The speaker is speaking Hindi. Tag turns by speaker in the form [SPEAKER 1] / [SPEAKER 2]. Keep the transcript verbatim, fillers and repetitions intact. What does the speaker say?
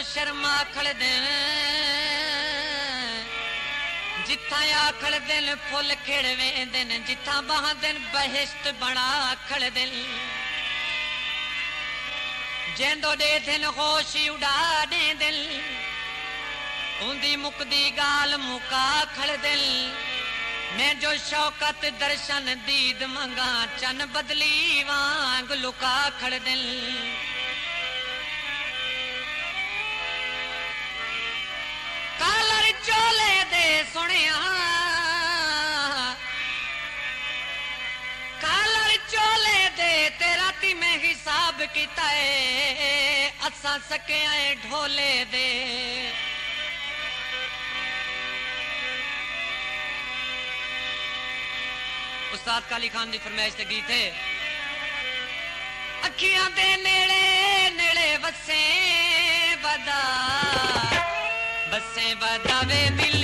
[SPEAKER 1] शर्मा आखड़ दिन जिथा आखड़ दिन फुल खिड़वे दिन जिथा बाह दिन बहिश्त बड़ा आखड़ दिल जेंदो दे दिन होशी उड़ा दे दिल उंदी मुकदी गाल मुका खड़ दिल मैं जो शौकत दर्शन दीद मंगा चन बदली वांग लुका खड़ दिल कालर चोले दे सुनिया कालर चोले दे तेरा ती में हिसाब किता है असा सके आए ढोले दे उस्ताद काली खान दी फरमाइश ते गीत है अखियां दे नेड़े नेड़े बसे बदा बसे बदा वे दिल